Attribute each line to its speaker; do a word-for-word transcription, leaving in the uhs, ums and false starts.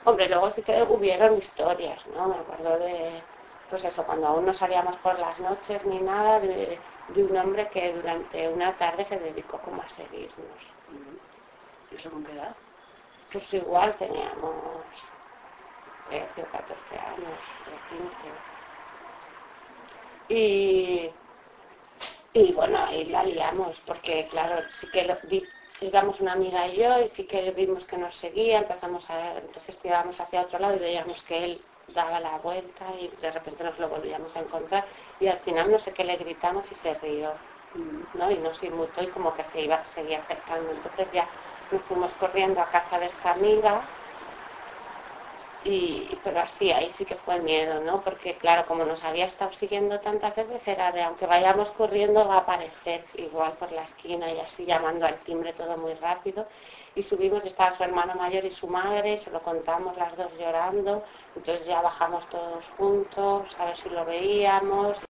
Speaker 1: Hombre, luego sí que hubieron historias, ¿no? Me acuerdo de, pues eso, cuando aún no salíamos por las noches ni nada, de, de un hombre que durante una tarde se dedicó como a seguirnos.
Speaker 2: ¿Y eso con qué edad?
Speaker 1: Pues igual teníamos trece o catorce años, o quince. Y, y bueno, ahí la liamos, porque claro, sí que lo vi, íbamos una amiga y yo, y sí que vimos que nos seguía, empezamos a, entonces tirábamos hacia otro lado y veíamos que él daba la vuelta y de repente nos lo volvíamos a encontrar y al final no sé qué le gritamos y se rió, ¿no? Y nos inmutó y como que se iba, seguía acercando. Entonces ya nos fuimos corriendo a casa de esta amiga. Y, pero así, ahí sí que fue miedo, ¿no? Porque claro, como nos había estado siguiendo tantas veces, era de aunque vayamos corriendo va a aparecer igual por la esquina y así llamando al timbre todo muy rápido. Y subimos, estaba su hermano mayor y su madre, se lo contamos las dos llorando, entonces ya bajamos todos juntos a ver si lo veíamos.